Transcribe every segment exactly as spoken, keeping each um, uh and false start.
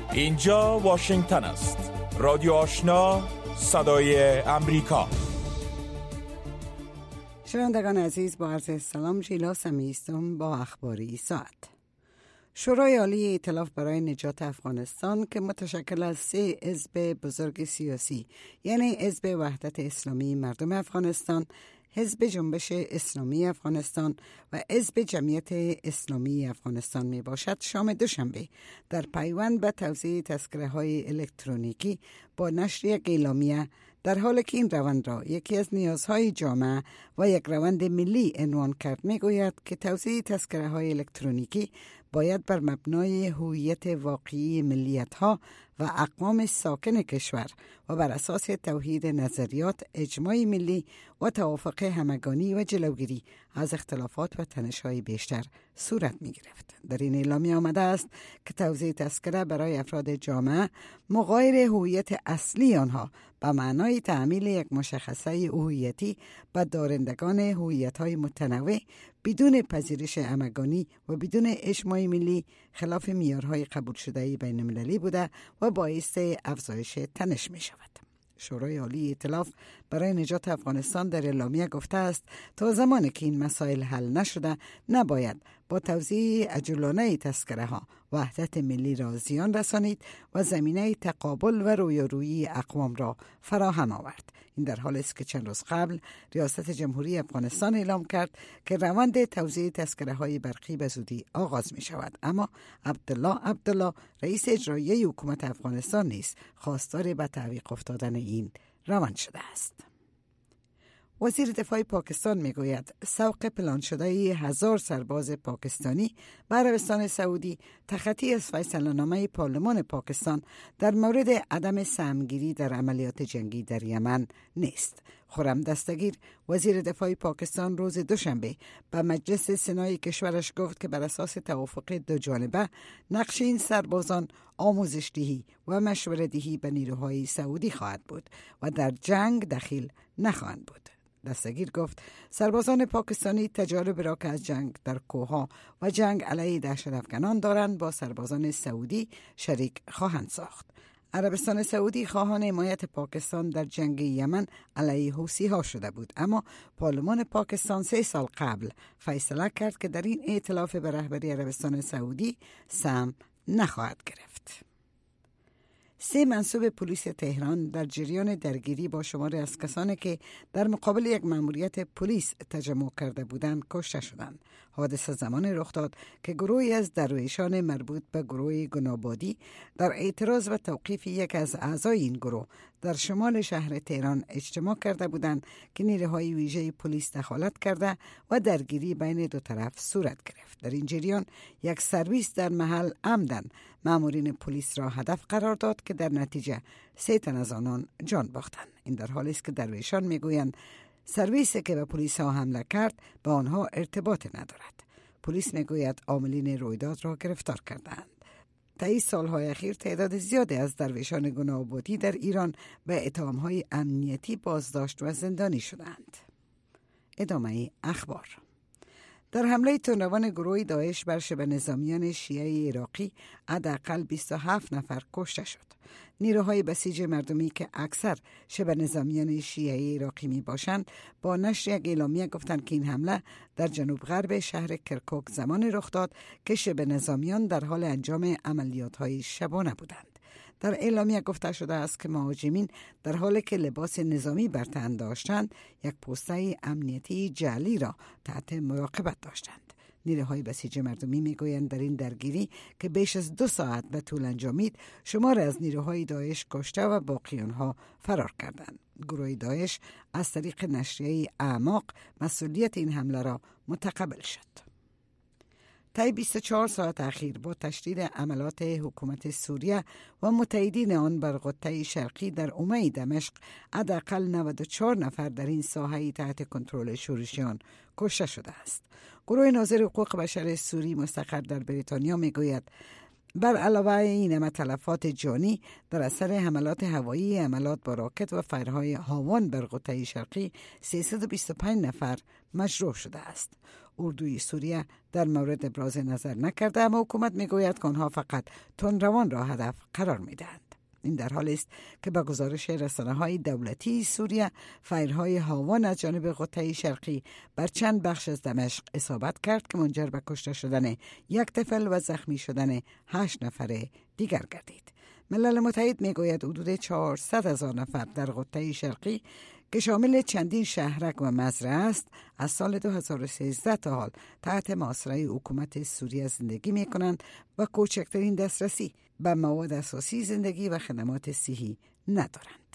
اینجا واشنگتن است. رادیو آشنا، صدای امریکا. شنوندگان عزیز، با عرض سلام، ژیلا سمی هستم با اخباری ساعت. شورای عالی ائتلاف برای نجات افغانستان که متشکل از سه حزب بزرگ سیاسی، یعنی حزب وحدت اسلامی مردم افغانستان، حزب جنبش اسلامی افغانستان و حزب جمعیت اسلامی افغانستان می باشد، شام دوشنبه در پیوند به توزیع تذکره های الکترونیکی با نشر یک اعلامیه، در حالی که این روند را یکی از نیازهای جامعه و یک روند ملی عنوان کرد، می گوید که توزیع تذکره های الکترونیکی باید بر مبنای هویت واقعی ملیت ها و اقوام ساکن کشور و بر اساس توحید نظریات، اجماع ملی و توافق همگانی و جلوگیری از اختلافات و تنش‌های بیشتر صورت می گرفت. در این اعلامیه آمده است که توزیع تذکره برای افراد جامعه مغایر هویت اصلی آنها به معنای تعمیل یک مشخصه هویتی به دارندگان هویت‌های متنوع بدون پذیرش همگانی و بدون اجماع ملی خلاف معیارهای قبول شده بین المللی بوده و باعث افزایش تنش می شود. شورای عالی ائتلاف برای نجات افغانستان در اعلامیه گفته است تا زمانی که این مسائل حل نشده، نباید با توزیع عجولانه تذکره ها وحدت ملی را زیان رسانید و زمینه تقابل و رویارویی اقوام را فراهم آورد. این در حالی است که چند روز قبل ریاست جمهوری افغانستان اعلام کرد که روند توزیع تذکره های برقی به زودی آغاز می شود، اما عبدالله عبدالله رئیس اجرایی حکومت افغانستان نیز خواستار به تعویق افتادن این روند شده است. وزیر دفاع پاکستان میگوید سوق پلان شده هزار سرباز پاکستانی به عربستان سعودی تخطی از فیصله‌نامه پارلمان پاکستان در مورد عدم سهمگیری در عملیات جنگی در یمن نیست. خرم دستگیر وزیر دفاع پاکستان روز دوشنبه به مجلس سنای کشورش گفت که بر اساس توافق دو جانبه نقش این سربازان آموزش دهی و مشوره دهی به نیروهای سعودی خواهد بود و در جنگ دخیل نخواهند بود. دستگیر گفت سربازان پاکستانی تجارب را که از جنگ در کوهها و جنگ علیه دهشت افغانان دارند با سربازان سعودی شریک خواهند ساخت. عربستان سعودی خواهان حمایت پاکستان در جنگ یمن علیه حوثی ها شده بود، اما پارلمان پاکستان سه سال قبل فیصله کرد که در این ائتلاف به رهبری عربستان سعودی سهم نخواهد گرفت. سه منصوب پلیس تهران در جریان درگیری با شماری از کسانی که در مقابل یک مأموریت پلیس تجمع کرده بودند کشته شدند. حادثه زمان رخ داد که گروهی از درویشان مربوط به گروه گنابادی در اعتراض و توقیف یک از اعضای این گروه در شمال شهر تهران اجتماع کرده بودند که نیروهای ویژه پلیس دخالت کرده و درگیری بین دو طرف صورت گرفت. در این جریان یک سرویس در محل عمدن مامورین پلیس را هدف قرار داد که در نتیجه سه تن از آنان جان باختند. این در حالی است که درویشان میگویند سرویسی که به پلیس ها حمله کرد با آنها ارتباط ندارد. پلیس میگوید عاملین رویداد را گرفتار کردند. طی سالهای اخیر تعداد زیادی از درویشان گنابادی در ایران به اتهام‌های امنیتی بازداشت و زندانی شدند. ادامه اخبار. در حمله تندروان گروه داعش بر شبه نظامیان شیعه عراقی حداقل بیست و هفت نفر کشته شد. نیروهای بسیج مردمی که اکثر شبه نظامیان شیعه عراقی می باشند با نشر یک اعلامیه گفتند که این حمله در جنوب غرب شهر کرکوک زمان رخ داد که شبه نظامیان در حال انجام عملیات‌های شبانه بودند. در اعلامیه گفته شده است که مهاجمین در حالی که لباس نظامی بر تن داشتند یک پوسته امنیتی جعلی را تحت مراقبت داشتند. نیروهای بسیج مردمی میگویند در این درگیری که بیش از دو ساعت به طول انجامید شمار از نیروهای داعش کشته و باقی آنها فرار کردند. گروه داعش از طریق نشریه اعماق مسئولیت این حمله را متقبل شد. طی بیست و چهار ساعت اخیر با تشدید عملات حکومت سوریه و متحدین آن بر قطه شرقی در حومه دمشق حداقل نود و چهار نفر در این ساحه تحت کنترل شورشیان کشته شده است. گروه ناظر حقوق بشر سوری مستقر در بریتانیا میگوید بر علاوه این تلفات جانی در اثر حملات هوایی، حملات با راکت و فایرهای هاون بر قطعه شرقی سیصد و بیست و پنج نفر مجروح شده است. اردوی سوریه در مورد ابراز نظر نکرده، اما حکومت میگوید که آنها فقط تندروان را هدف قرار میدهند. این در حالی است که با گزارش رسانه‌های دولتی سوریه فایرهای هاون از جانب قطعه شرقی بر چند بخش از دمشق اصابت کرد که منجر به کشته شدن یک طفل و زخمی شدن هشت نفر دیگر گردید. ملل متحد میگوید حدود چهارصد هزار نفر در قطعه شرقی که شامل چندین شهرک و مزرعه است از سال دو هزار و سیزده تا حال تحت محاصره حکومت سوریه زندگی می کنند و کوچکترین دسترسی به مواد اساسی زندگی و خدمات صحی ندارند.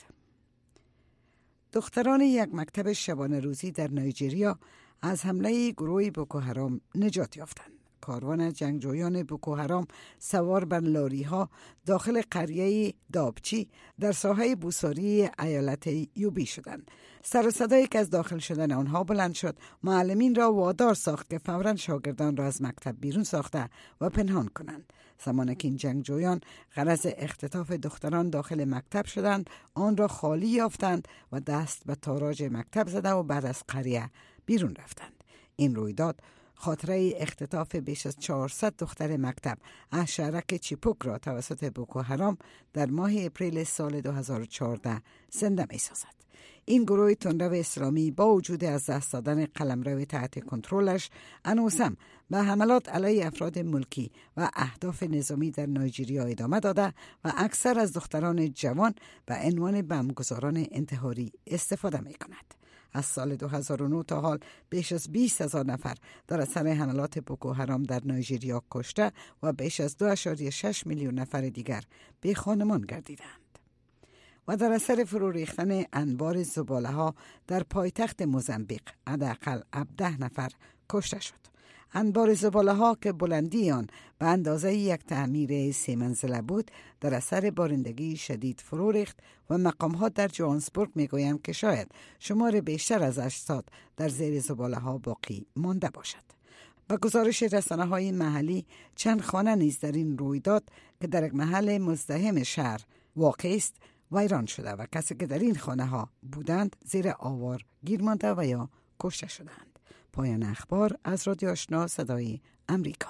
دختران یک مکتب شبانه روزی در نایجریا از حمله گروه بوکو حرام نجات یافتند. کاروان جنگجویان بوکو حرام سوار بر لاری ها داخل قریه دابچی در ساحه بوساری ایالت یوبی شدند. سر و صدایی که از داخل شدن آنها بلند شد، معلمین را وادار ساخت که فوراً شاگردان را از مکتب بیرون ساخته و پنهان کنند. زمانی که این جنگجویان غرض اختطاف دختران داخل مکتب شدند، آن را خالی یافتند و دست به تاراج مکتب زده و بعد از قریه بیرون رفتند. این رویداد خاطره اختطاف بیش از چهارصد دختر مکتب از شهرک چیپوک را توسط بوکو حرام در ماه اپریل سال دو هزار و چهارده زنده می سازد. این گروه تندرو اسلامی با وجود از دست دادن قلمرو تحت کنترلش هنوزم به حملات علیه افراد ملکی و اهداف نظامی در نایجریا ادامه داده و اکثر از دختران جوان به عنوان بمبگذاران انتحاری استفاده می کند. از سال دو هزار و نه تا حال بیش از بیست هزار نفر در اثر حملات بوکو حرام در نایجریا کشته و بیش از دو ممیز شش میلیون نفر دیگر بی خانمان گردیدند. و در اثر فرو ریختن انبار زباله ها در پایتخت موزامبیق حداقل هفده نفر کشته شد. انبار زباله ها که بلندی آن به اندازه یک تعمیر سه منزله بود در اثر بارندگی شدید فرو ریخت و مقام ها در جوهانسبورگ میگویند که شاید شمار بیشتر از اجساد در زیر زباله ها باقی مانده باشد. با گزارش رسانه های محلی، چند خانه نیز در این رویداد که در یک محل مزدحم شهر واقع است ویران شده و کسی که در این خانه ها بودند زیر آوار گیر مانده و یا کشته شدند. پایان اخبار از رادیو آشنا صدای امریکا.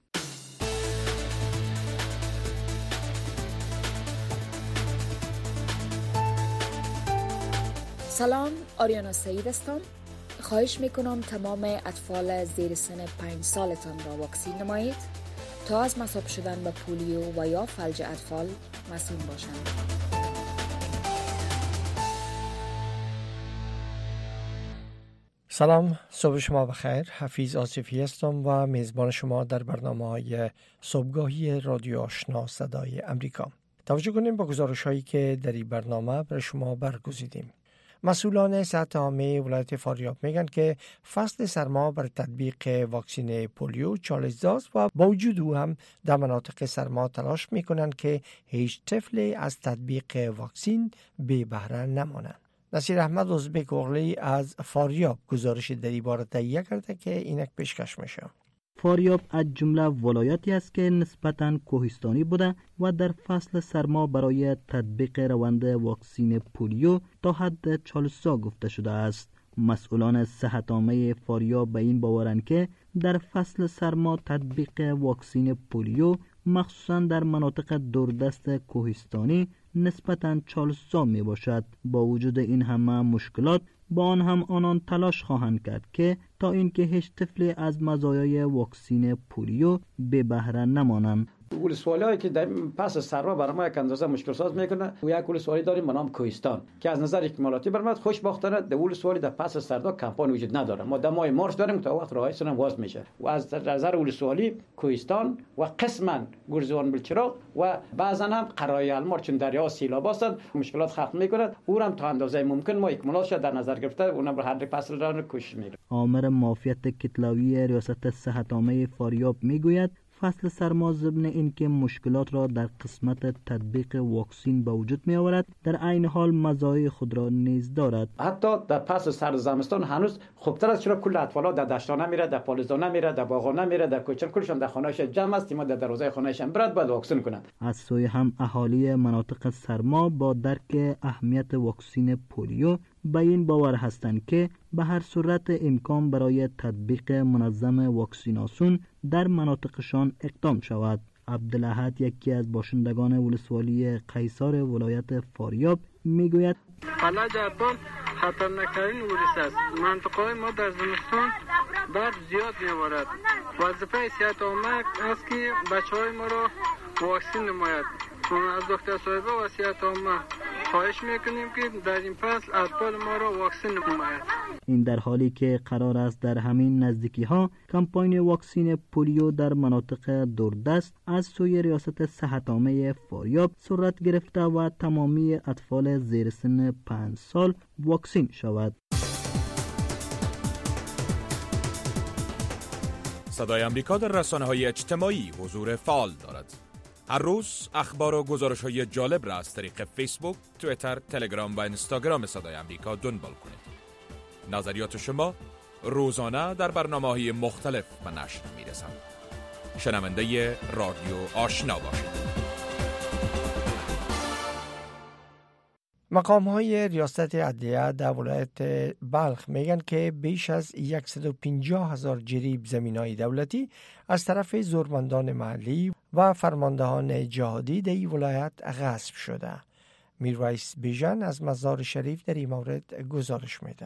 سلام، آریانا سعید هستم. خواهش میکنم تمام اطفال زیر سن پنج سالتان را واکسین نمایید تا از مصاب شدن به پولیو و یا فلج اطفال مسئول باشند. سلام، صبح شما بخیر. حفیظ آصفی هستم و میزبان شما در برنامه‌های صبحگاهی رادیو آشنا صدای امریکا. توجه کنیم با گزارش‌هایی که در این برنامه برای شما برگزیدیم. مسئولان صحت عامه ولایت فاریاب میگن که فصل سرما بر تطبیق واکسن پولیو چالش داست و با وجود او هم در مناطق سرما تلاش میکنن که هیچ طفلی از تطبیق واکسن بی بهره نمانند. نصیر احمد ازبک اغلی از فاریاب گزارش در این باره تهیه کرده که اینک پیشکش میشه. فاریاب از جمله ولایتی است که نسبتاً کوهستانی بوده و در فصل سرما برای تطبیق روند واکسن پولیو تا حد چالش سال گفته شده است. مسئولان صحت عامه فاریاب به این باورند که در فصل سرما تطبیق واکسن پولیو مخصوصاً در مناطق دوردست کوهستانی نسبتاً چالش‌زا می باشد. با وجود این همه مشکلات با آن هم آنان تلاش خواهند کرد که تا اینکه هیچ طفلی از مزایای واکسن پولیو به بهره نمانند. ولسوالی‌هایی که در پس سرما برای ما یک اندازه مشکل ساز میکنه و یک ولسوالی داریم به نام کوهستان که از نظر اکمالاتی برای ما خوشبختانه در ولسوالی در پس سردا کمپاین وجود نداره. ما در ماه مارس داریم تا وقت راهی سنم واز میشه و از نظر ولسوالی کوهستان و قسما گرزوان بلچراغ و بعضا هم قرای المار چون دریا سیلاب هستند مشکلات ختم میکنه. او هم تا اندازه ممکن ما اکمالاتش در نظر گرفته اونم به هر فصل را کوشش میکنیم. آمر معافیت کتلاوی ریاست صحت عامه فاریاب میگوید فصل سرما ضمن اینکه مشکلات را در قسمت تطبیق واکسین به وجود می آورد، در عین حال مزایای خود را نیز دارد. حتی در پس سر زمستان هنوز خوبتر است، چرا کل اطفالا در دشتانه میره، در پالوزانه میره، در باغانه میره، در کوچه کلشون در خانه‌اش جمع است، ما در دروازه خانه‌اش برات باید واکسین کنند. از سوی هم اهالی مناطق سرما با درک اهمیت واکسین پولیو به این باور هستند که به هر صورت امکان برای تطبیق منظم واکسیناسیون در مناطقشان اقدام شود. عبدالاحد، یکی از باشندگان ولسوالی قیصار ولایت فاریاب، میگوید فلج اطفال خطرناکترین ویروس است. منطقه ما در زمستان برف زیاد می‌بارد. وظیفه صحت عامه است که بچه‌های ما را واکسین نماید. از دکتر صاحبه و صحت عامه خواهش میکنیم که در این فصل اطفال ما را واکسین نماید. این در حالی که قرار است در همین نزدیکی ها کمپاین واکسین پولیو در مناطق دوردست از سوی ریاست صحت عامه فاریاب صورت گرفته و تمامی اطفال زیر سن پنج سال واکسین شود. صدای امریکا در رسانه‌های اجتماعی حضور فعال دارد. هر روز اخبار و گزارش‌های جالب را از طریق فیسبوک، توییتر، تلگرام و اینستاگرام صدای امریکا دنبال کنید. نظریات شما روزانه در برنامه‌های مختلف به نشر می‌رسند. شنونده رادیو آشنا باشید. مقام‌های ریاست عدلیه در ولایت بلخ میگن که بیش از صد و پنجاه هزار جریب زمین‌های دولتی از طرف زورمندان محلی و فرماندهان جهادی در این ولایت غصب شده. میرویس بیژن از مزار شریف در این مورد گزارش میده.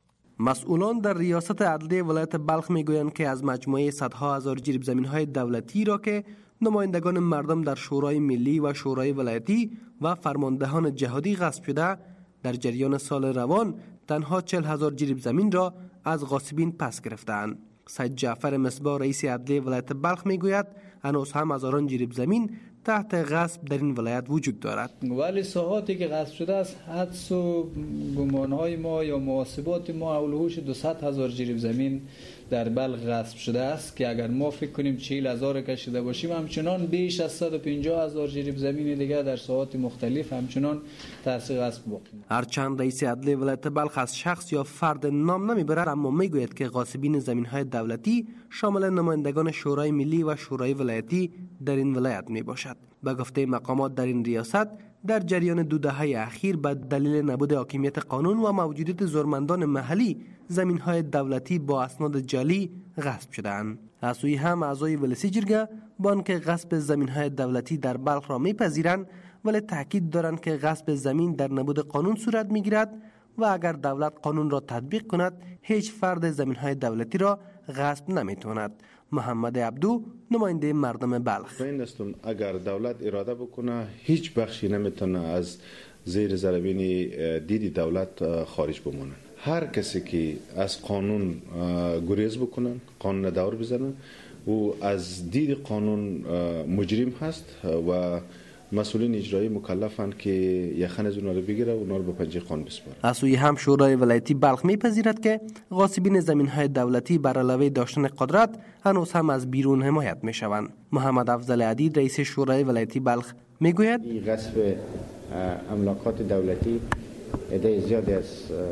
مسئولان در ریاست عدلیه ولایت بلخ میگویند که از مجموعه صدها هزار جریب زمین‌های دولتی را که نمایندگان مردم در شورای ملی و شورای ولایتی و فرماندهان جهادی غصب شده، در جریان سال روان تنها چهل هزار جریب زمین را از غاصبین پس گرفتند. سید جعفر مصباح رئیس عدلیه ولایت بلخ میگوید هنوز هم هزاران جریب زمین تحت غصب در این ولایت وجود دارد. ولی ساحاتی که غصب شده است، حدس و گمانهای ما یا محاسبات ما اولوش دویست هزار جریب زمین در بلخ غصب شده است که اگر ما فکر کنیم چهل هزار کشیده باشیم، همچنان بیش از صد و پنجاه هزار جریب زمین دیگه در ساحات مختلف همچنان تحت غصب باقی. هرچند رئیس عدلیه ولایت بلخ از شخص یا فرد نام نمیبرد، اما میگوید که غاصبین زمین‌های دولتی شامل نمایندگان شورای ملی و شورای ولایتی در این ولایت میباشد. به گفته مقامات در این ریاست، در جریان دو دهه اخیر به دلیل نبود حاکمیت قانون و موجودیت زورمندان محلی زمین‌های دولتی با اسناد جعلی غصب شده‌اند. از سوی هم اعضای ولسی جرگه با آنکه غصب زمین‌های دولتی در بلخ را می‌پذیرند، ولی تاکید دارند که غصب زمین در نبود قانون صورت می‌گیرد و اگر دولت قانون را تطبیق کند، هیچ فرد زمین‌های دولتی را غصب نمی‌تواند. محمد عبدو، نماینده مردم بلخ: این استون اگر دولت اراده بکنه، هیچ بخشی نمیتونه از زیر ضربین دید دولت خارج بمونه. هر کسی که از قانون گریز بکنن، قانون دور بزنن، او از دید قانون مجرم هست و مسئولین اجرایی مکلفند که یخن از اونها رو بگیره و اونها رو به پنجه قانون بسپاره. از سوی هم شورای ولایتی بلخ میپذیرد که غاصبین زمین‌های دولتی بر علاوه داشتن قدرت هنوز هم از بیرون حمایت میشوند. محمد افضل عدید، رئیس شورای ولایتی بلخ، میگوید این غصب املاکات دولتی عده زیادی از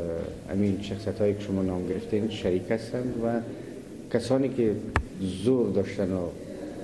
امین شخصیت‌هایی که شما نام گرفتین شریک هستند و کسانی که زور داشتن و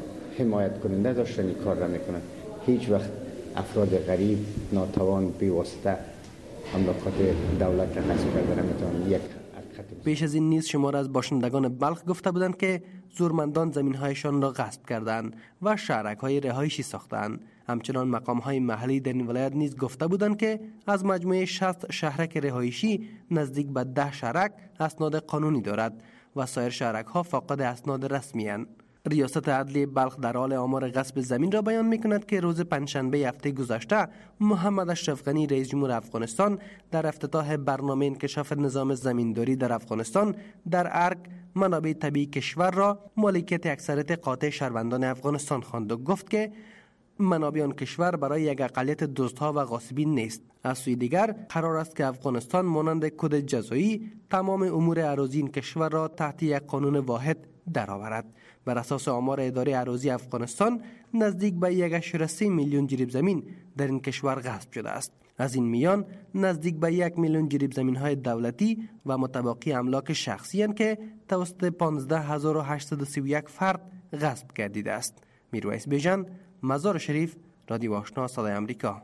حمایت کننده داشتن این کار را میکنند. هیچ وقت افراد غریب ناتوان بی واسطه املاکات دولت را غصب کرده نمیتوان. یک بیش از این نیز شمار از باشندگان بلخ گفته بودند که زورمندان زمین‌هایشان را غصب کردند و شهرک‌های رهایشی ساختند. همچنان مقام‌های محلی در این ولایت نیز گفته بودند که از مجموعه شصت شهرک رهایشی نزدیک به ده شهرک اسناد قانونی دارد و سایر شهرک‌ها فاقد اسناد رسمی اند. ریاست عدلیه بلخ در حال آمار غصب زمین را بیان می‌کند که روز پنجشنبه هفته گذشته محمد اشرف غنی رئیس جمهور افغانستان در افتتاح برنامه انکشاف نظام زمینداری در افغانستان در ارگ منابع طبیعی کشور را مالکیت اکثریت قاطع شهروندان افغانستان خواند و گفت که منابع آن کشور برای یک اقلیت دزدها و غاصبین نیست. از سوی دیگر قرار است که افغانستان مانند کد جزایی تمام امور اراضی این کشور را تحت یک قانون واحد درآورد. بر اساس آمار اداره اراضی افغانستان نزدیک به یک ممیز سه میلیون جریب زمین در این کشور غصب شده است. از این میان نزدیک به یک میلیون جریب زمین های دولتی و متباقی املاک شخصی هستند که توسط پانزده هزار و هشتصد و سی و یک فرد غصب گردیده است. میرویس بیژن، مزار شریف، رادیو آشنا صدای آمریکا.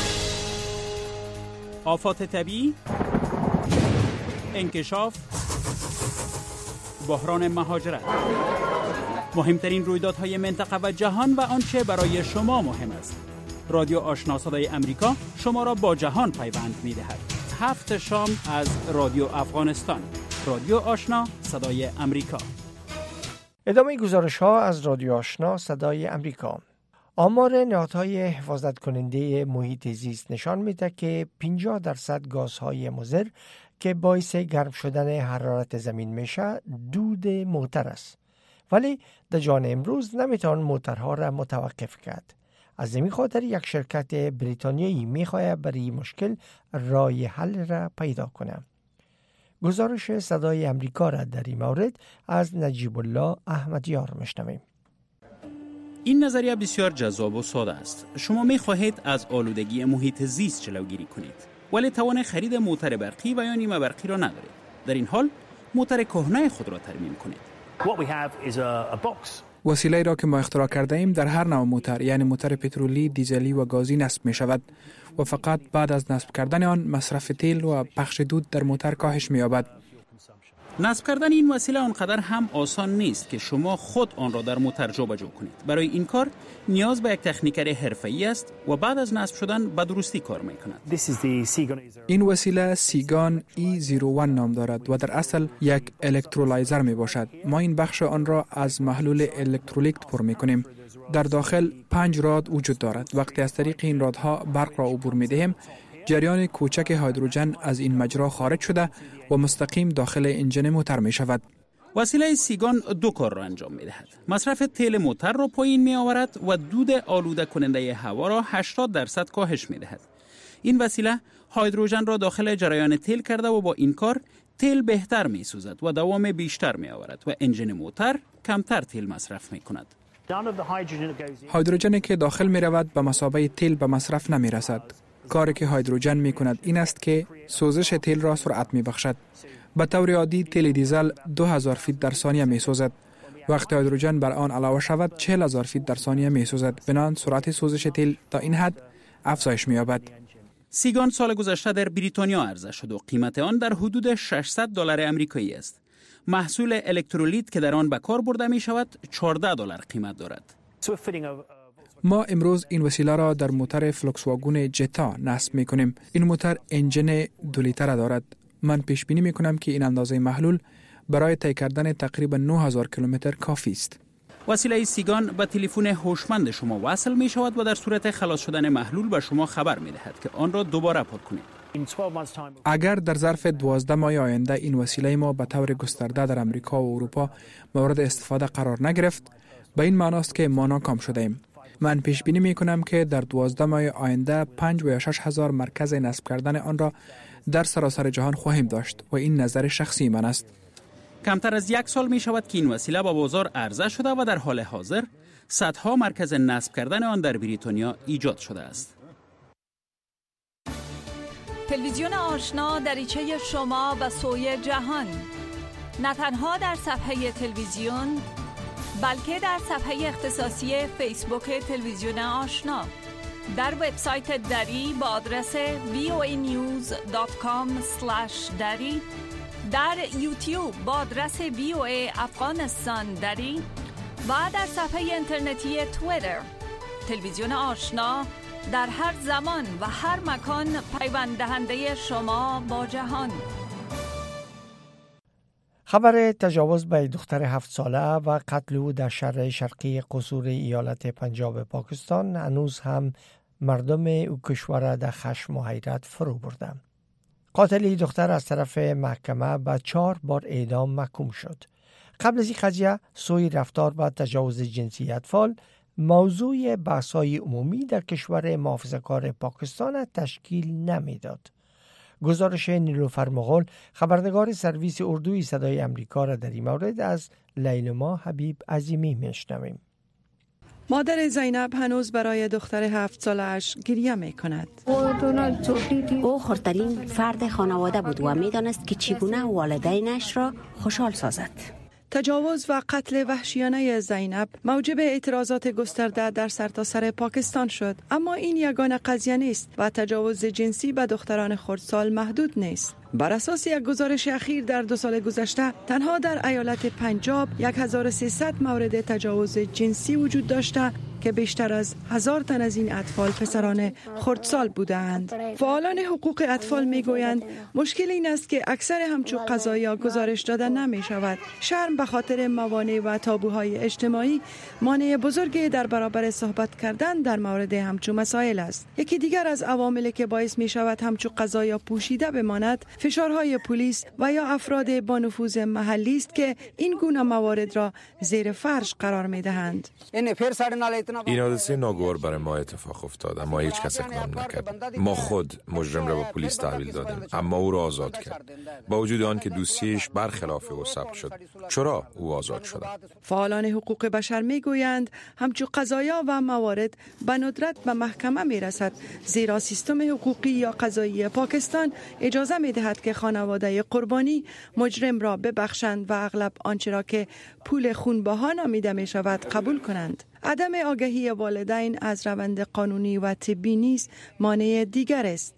آفات طبیعی، انکشاف، بحران مهاجرت، مهمترین رویدادهای منطقه و جهان و آنچه برای شما مهم است. رادیو آشنا صدای امریکا شما را با جهان پیوند می‌دهد. هفت شام از رادیو افغانستان. رادیو آشنا صدای امریکا. ادامه گزارش ها از رادیو آشنا صدای امریکا. آمار نهادهای حفاظت کننده محیط زیست نشان میده که پنجاه درصد گازهای مضر که باعث گرم شدن حرارت زمین میشه دود موتر است. ولی در جهان امروز نمیتوان موترها را متوقف کرد. از این خاطر یک شرکت بریتانیایی میخواهد برای مشکل راه حل را پیدا کنه. گزارش صدای امریکا را در این مورد از نجیب الله احمدیار میشنویم. این نظریه بسیار جذاب و ساده است. شما می خواهید از آلودگی محیط زیست جلوگیری کنید، ولی توان خرید موتر برقی و یا نیمه برقی را ندارید. در این حال موتر کهنه خود را ترمیم کنید. وسیله را که ما اختراع کرده ایم در هر نوع موتر، یعنی موتر پترولی، دیزلی و گازی نصب می شود و فقط بعد از نصب کردن آن مصرف تیل و پخش دود در موتر کاهش می یابد. نصب کردن این وسیله آنقدر هم آسان نیست که شما خود آن را در موتر جابجا کنید. برای این کار نیاز به یک تکنیکر حرفه‌ای است و بعد از نصب شدن به درستی کار می‌کند. این وسیله سیگان ای صفر یک نام دارد و در اصل یک الکترولایزر می باشد. ما این بخش آن را از محلول الکترولیت پر می‌کنیم. در داخل پنج راد وجود دارد. وقتی از طریق این رادها برق را عبور می‌دهیم، جریان کوچک هیدروژن از این مجرا خارج شده و مستقیم داخل انجن موتر می شود. وسیله سیگان دو کار را انجام می دهد. مصرف تیل موتر را پایین می آورد و دود آلوده کننده هوا را هشتاد درصد کاهش می دهد. این وسیله هیدروژن را داخل جریان تیل کرده و با این کار تیل بهتر می سوزد و دوام بیشتر می آورد و انجن موتر کمتر تیل مصرف می کند. هیدروژنی که داخل می رود به مثابه تیل به مصرف نمی رسد. کاری که هیدروژن می کند این است که سوزش تیل را سرعت می بخشد. به طور عادی تیل دیزل دو هزار فیت در ثانیه می سوزد. وقتی هیدروژن بر آن علاوه شود چهل هزار فیت در ثانیه می سوزد. بنابراین سرعت سوزش تیل تا این حد افزایش می یابد. سیگان سال گذشته در بریتانیا عرضه شد و قیمت آن در حدود ششصد دلار آمریکایی است. محصول الکترولیت که در آن به کار برده می شود چهارده دلار قیمت دارد. ما امروز این وسیله را در موتر فولکس واگن جتا نصب می کنیم. این موتر انجن دو لیتر دارد. من پیش بینی می کنم که این اندازه محلول برای طی کردن تقریبا نه هزار کیلومتر کافی است. وسیله سیگان به تلفن هوشمند شما وصل می شود و در صورت خلاص شدن محلول به شما خبر می دهد که آن را دوباره پاک کنید. اگر در ظرف دوازده ماه آینده این وسیله ما به طور گسترده در امریکا و اروپا مورد استفاده قرار نگرفت، به این معنی است که ما ناکام شده ایم. من پیش بینی می کنم که در دوازده ماه آینده پنج و شش هزار مرکز نصب کردن آن را در سراسر جهان خواهیم داشت و این نظر شخصی من است. کمتر از یک سال می شود که این وسیله با بازار عرضه شده و در حال حاضر صدها مرکز نصب کردن آن در بریتانیا ایجاد شده است. تلویزیون آشنا دریچه شما به سوی جهان، نه تنها در صفحه تلویزیون بلکه در صفحه اختصاصی فیسبوک تلویزیون آشنا، در وبسایت دری با آدرس وی او ای نیوز دات کام اسلش دری، در یوتیوب با آدرس وی او ای افغانستان دری و در صفحه اینترنتی توییتر. تلویزیون آشنا در هر زمان و هر مکان پیوند دهنده شما با جهان. خبر تجاوز به دختر هفت ساله و قتل او در شهر شرقی قصور ایالت پنجاب پاکستان هنوز هم مردم او کشور در خشم و حیرت فرو برده. قاتل دختر از طرف محکمه به چهار بار اعدام محکوم شد. قبل از این قضیه سوء رفتار و تجاوز جنسی اطفال موضوع بحث‌های عمومی در کشور محافظه‌کار پاکستان تشکیل نمیداد. گزارش نیلوفر مغول خبرنگار سرویس اردوی صدای امریکا را در این مورد از لیلما حبیب عظیمی میشنویم. مادر زینب هنوز برای دختر هفت سالش گریه می کند. او خردترین فرد خانواده بود و می دانست که چگونه والدینش را خوشحال سازد. تجاوز و قتل وحشیانه زینب موجب اعتراضات گسترده در سرتاسر پاکستان شد، اما این یگانه قضیه نیست و تجاوز جنسی به دختران خردسال محدود نیست. بر اساس یک گزارش اخیر در دو سال گذشته تنها در ایالت پنجاب هزار و سیصد مورد تجاوز جنسی وجود داشته که بیشتر از هزار تن از این اطفال پسران خردسال بودند. فعالان حقوق اطفال میگویند مشکل این است که اکثر همچون قضایا گزارش داده نمی شود. شرم به خاطر موانع و تابوهای اجتماعی مانع بزرگی در برابر صحبت کردن در مورد همچون مسائل است. یکی دیگر از عواملی که باعث می شود همچون قضایا پوشیده بماند فشارهای پلیس و یا افراد با نفوذ محلی است که این گونه موارد را زیر فرش قرار می دهند. این حادثه ناگوار برای ما اتفاق افتاد، اما هیچ کس اقدام نکرد. ما خود مجرم را به پلیس تحویل دادیم، اما او را آزاد کرد. با وجود آن که دوسیه‌اش برخلاف او ثبت شد. چرا او آزاد شد؟ فعالان حقوق بشر میگویند همچون قضایا و موارد به ندرت به محکمه میرسد، زیرا سیستم حقوقی یا قضایی پاکستان اجازه میدهد که خانواده قربانی مجرم را ببخشند و اغلب آنچه را که پول خونبها نامیده می شود قبول کنند. عدم آگاهی والدین از روند قانونی و طبی نیز مانع دیگر است.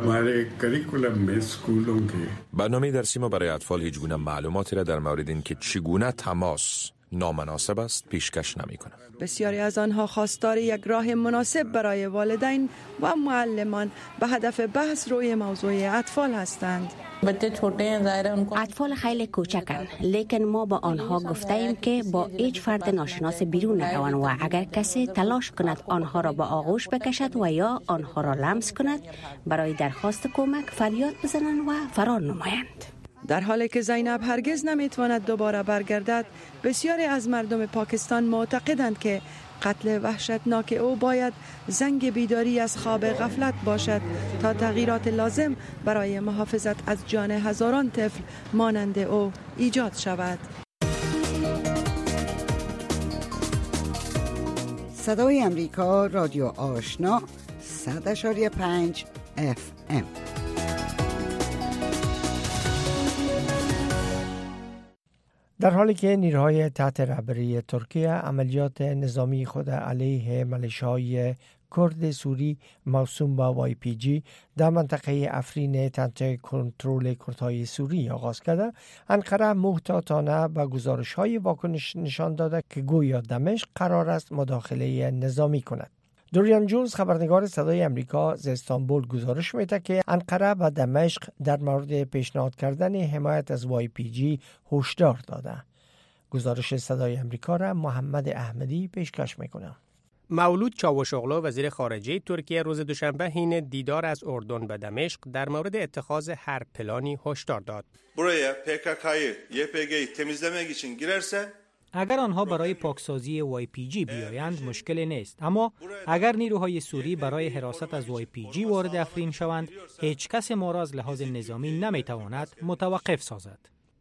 برنامه درسی ما برای اطفال هیچ گونه معلوماتی را در مورد این که چگونه تماس نامناسب است پیشکش نمی کند. بسیاری از آنها خواستار یک راه مناسب برای والدین و معلمان به هدف بحث روی موضوع اطفال هستند. اطفال خیلی کوچکند، لیکن ما با آنها گفته ایم که با هیچ فرد ناشناس بیرون نروند و اگر کسی تلاش کند آنها را به آغوش بکشد و یا آنها را لمس کند برای درخواست کمک فریاد بزنند و فرار نمایند. در حالی که زینب هرگز نمیتواند دوباره برگردد، بسیاری از مردم پاکستان معتقدند که قتل وحشتناک او باید زنگ بیداری از خواب غفلت باشد تا تغییرات لازم برای محافظت از جان هزاران طفل مانند او ایجاد شود. صدای امریکا، رادیو آشنا، صد اشاری پنج اف ام. در حالی که نیروهای تحت رهبری ترکیه عملیات نظامی خود علیه ملیشه‌های کرد سوری موسوم به وای پی جی در منطقه افرین تحت کنترل کردهای سوری آغاز کرده، انقره محتاطانه به گزارش‌های واکنش نشان داده که گویا دمشق قرار است مداخله نظامی کند. دوریان جونز خبرنگار صدای امریکا از استانبول گزارش میده که انقره و دمشق در مورد پیشنهاد کردن حمایت از وای پی جی هشدار داده. گزارش صدای امریکا را محمد احمدی پیشکش میکنه. مولود چاوشوغلو وزیر خارجه ترکیه روز دوشنبه حین دیدار از اردن به دمشق در مورد اتخاذ هر پلانی هشدار داد. buraya پی کی کی'yi یه پی جی temizlemek için girerse اگر آنها برای پاکسازی وای پی جی بیایند مشکلی نیست، اما اگر نیروهای سوری برای حراست از وای پی جی وارد افرین شوند، هیچ کس ما را از لحاظ نظامی نمیتواند متوقف سازد.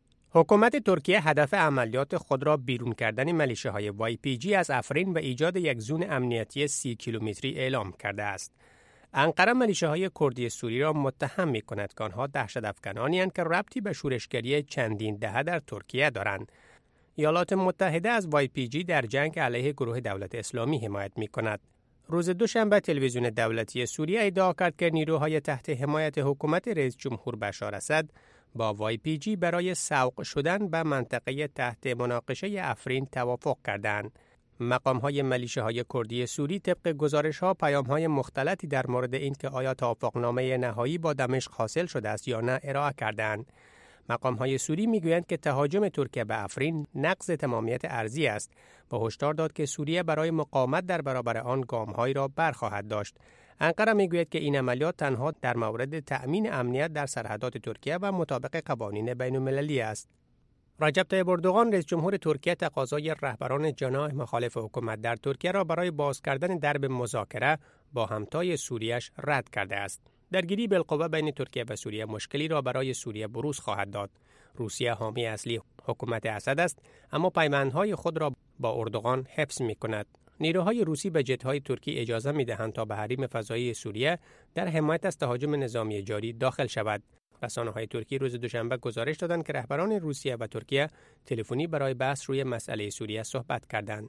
حکومت ترکیه هدف عملیات خود را بیرون کردن ملیشه‌های وای پی جی از افرین و ایجاد یک زون امنیتی سی کیلومتری اعلام کرده است. انقره ملیشه‌های کردی سوری را متهم می‌کند که آنها دهشت‌افکنانی اند که ربطی به شورشگری چندین دهه در ترکیه دارند. ایالات متحده از وای پی جی در جنگ علیه گروه دولت اسلامی حمایت می‌کند. روز دوشنبه تلویزیون دولتی سوریه ادعا کرد که نیروهای تحت حمایت حکومت رئیس جمهور بشار اسد با وای پی جی برای سوق شدن به منطقه تحت مناقشه افرین توافق کردند. مقام‌های ملیشه‌های کردی سوری طبق گزارش‌ها پیام‌های مختلفی در مورد اینکه آیا توافقنامه نهایی با دمشق حاصل شده است یا نه ارائه کردند. مقام‌های سوری می‌گویند که تهاجم ترکیه به افرین نقض تمامیت ارضی است و هشدار داد که سوریه برای مقاومت در برابر آن گام‌هایی را برخواهد داشت. انقره می‌گوید که این عملیات تنها در مورد تأمین امنیت در سرحدات ترکیه و مطابق قوانین بین‌المللی است. رجب طیب اردوغان رئیس جمهور ترکیه تقاضای رهبران جناح مخالف حکومت در ترکیه را برای باز کردن درب مذاکره با همتای سوریش رد کرده است. درگیری بالقوه بین ترکیه و سوریه مشکلی را برای سوریه بروز خواهد داد. روسیه حامی اصلی حکومت اسد است، اما پیمانهای خود را با اردوغان حفظ می‌کند. نیروهای روسی به جت‌های ترکی اجازه می‌دهند تا به حریم فضایی سوریه در حمایت از تهاجم نظامی جاری داخل شود. رسانه‌های ترکی روز دوشنبه گزارش دادند که رهبران روسیه و ترکیه تلفنی برای بحث روی مسئله سوریه صحبت کردند.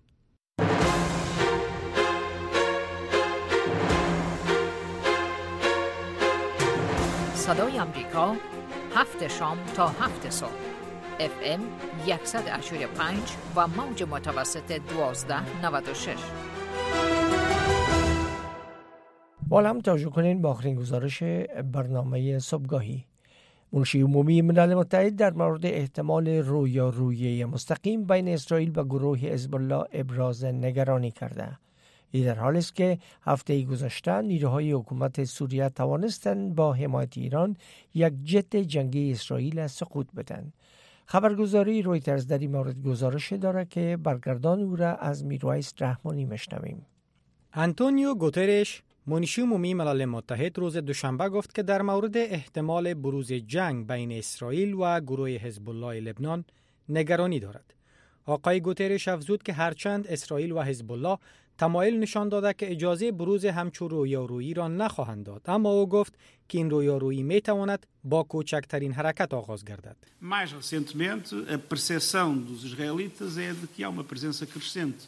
صدای آمریکا، هفت شام تا هفت صبح، اف ام صد و هشتاد و پنج و موج متوسط دوازده نود و شش. بالا هم توجه کنین با آخرین گزارش برنامه صبحگاهی. منشی عمومی ملل متحد در مورد احتمال رویارویی مستقیم بین اسرائیل و گروه حزب الله ابراز نگرانی کرده. این در حالی است که هفته گذشته نیروهای حکومت سوریه توانستند با حمایت ایران یک جت جنگی اسرائیل سقوط بدن. خبرگزاری رویترز در این مورد گزارش دارد که برگردان او را از میرویس رحمانی میشنویم. آنتونیو گوترش، منشی عمومی ملل متحد، روز دوشنبه گفت که در مورد احتمال بروز جنگ بین اسرائیل و گروه حزب الله لبنان نگرانی دارد. آقای گوترش افزود که هرچند اسرائیل و حزب الله تمایل نشان داده که اجازه بروز همچون رویارویی را نخواهند داد، اما او گفت که این رویارویی می تواند با کوچکترین حرکت آغاز گردد. Mais recentemente, a percepção dos israelitas é de que há uma presença crescente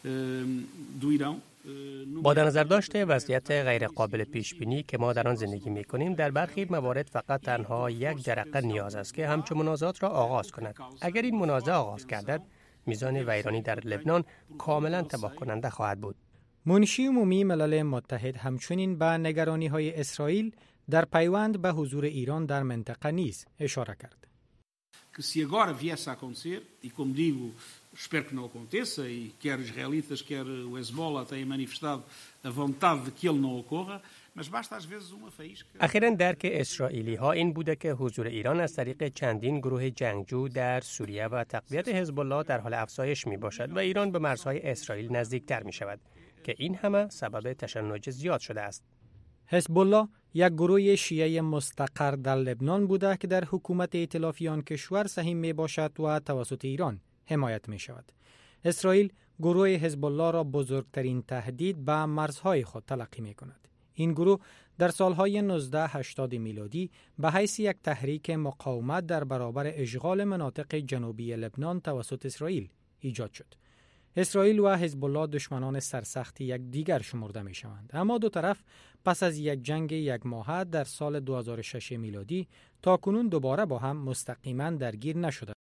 do Irão. با در نظر داشته وضعیت غیر قابل پیش بینی که ما در آن زندگی می کنیم، در برخی موارد فقط تنها یک جرقه نیاز است که همچون منازعات را آغاز کند. اگر این منازعه آغاز گردد، میزان ویرانی در لبنان کاملا تباه کننده خواهد بود. منشی عمومی ملل متحد همچنین به نگرانی های اسرائیل در پیوند به حضور ایران در منطقه نیز اشاره کرد. Que se agora viesse a acontecer, e como digo, espero que não aconteça, e quer os israelitas, quer o Hezbollah têm manifestado a vontade de que ele não ocorra, mas basta às vezes uma faísca. اخیراً درک اسرائیلی ها این بوده که حضور ایران از طریق چندین گروه جنگجو در سوریه و تقویت حزب الله در حال افزایش می باشد و ایران به مرزهای اسرائیل نزدیکتر می شود که این همه سبب تشنج زیاد شده است. حزب الله یک گروه شیعه مستقر در لبنان بوده که در حکومت ائتلافی آن کشور سهیم می باشد و توسط ایران حمایت می شود. اسرائیل گروه حزب الله را بزرگترین تهدید به مرزهای خود تلقی می کند. این گروه در سالهای نوزده هشتاد میلادی به حیث یک تحریک مقاومت در برابر اشغال مناطق جنوبی لبنان توسط اسرائیل ایجاد شد. اسرائیل و حزب الله دشمنان سرسخت یک دیگر شمرده می شوند، اما دو طرف پس از یک جنگ یک ماهه در سال دو هزار و شش میلادی تا کنون دوباره با هم مستقیما درگیر نشده.